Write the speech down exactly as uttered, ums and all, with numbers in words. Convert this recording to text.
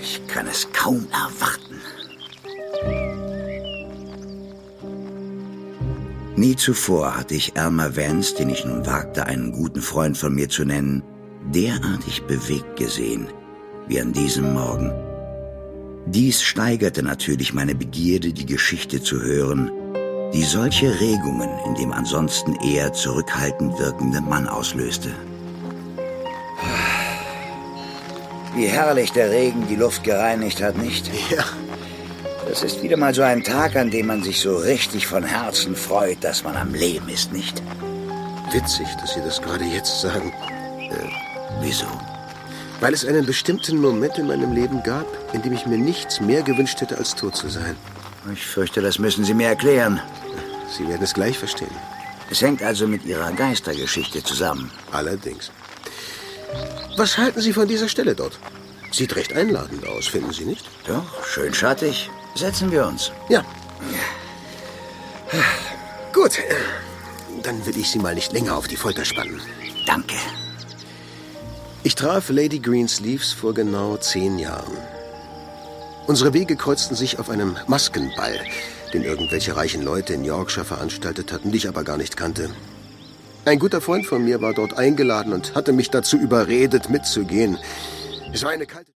Ich kann es kaum erwarten. Nie zuvor hatte ich Elmer Vance, den ich nun wagte, einen guten Freund von mir zu nennen, derartig bewegt gesehen wie an diesem Morgen. Dies steigerte natürlich meine Begierde, die Geschichte zu hören, die solche Regungen in dem ansonsten eher zurückhaltend wirkenden Mann auslöste. Wie herrlich der Regen die Luft gereinigt hat, nicht? Ja. Das ist wieder mal so ein Tag, an dem man sich so richtig von Herzen freut, dass man am Leben ist, nicht? Witzig, dass Sie das gerade jetzt sagen. Äh, wieso? Weil es einen bestimmten Moment in meinem Leben gab, in dem ich mir nichts mehr gewünscht hätte, als tot zu sein. Ich fürchte, das müssen Sie mir erklären. Sie werden es gleich verstehen. Es hängt also mit Ihrer Geistergeschichte zusammen. Allerdings. Was halten Sie von dieser Stelle dort? Sieht recht einladend aus, finden Sie nicht? Doch, schön schattig. Setzen wir uns. Ja. Gut. Dann will ich Sie mal nicht länger auf die Folter spannen. Danke. Ich traf Lady Greensleeves vor genau zehn Jahren. Unsere Wege kreuzten sich auf einem Maskenball, den irgendwelche reichen Leute in Yorkshire veranstaltet hatten, die ich aber gar nicht kannte. Ein guter Freund von mir war dort eingeladen und hatte mich dazu überredet, mitzugehen. Es war eine kalte